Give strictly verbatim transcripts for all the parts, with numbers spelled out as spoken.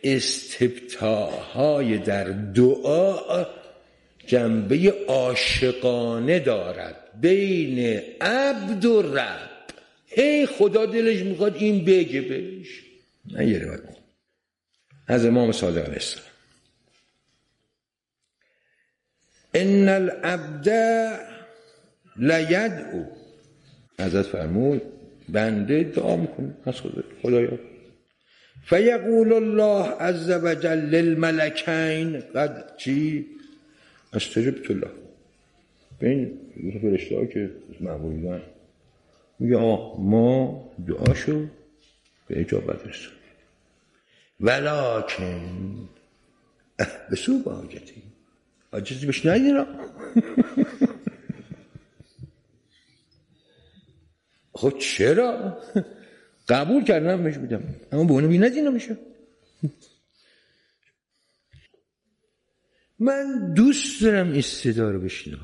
استفتاح‌های در دعا جنبه عاشقانه دارد بین عبد و رب. هی خدا دلش میخواد این بگه بهش. من یه روایت از امام صادق علیه السلام: ان العبد لیدعو، حضرت فرمود بنده دعا میکنه از خدایا، فیقول الله عز وجل للملکین قد چی استجبت له. ببین فرشته‌ها که معمولیان میگه آه ما دعاشو به اجابت رسون، ولکن بسو با حاجتی، حاجتی بهش ندینا. خب چرا؟ قبول کردم بهش میدم، اما به اونو بی ندینا میشه. من دوست دارم این صدا رو بشنوم.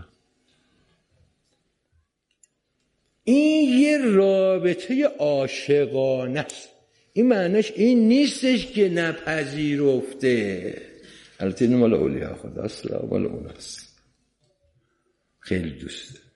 این یه رابطه عاشقانه است. این معنیش این نیستش که نپذیرفته. البته این مال اولیاء خداست و مال اوناست. خیلی دوست دارم.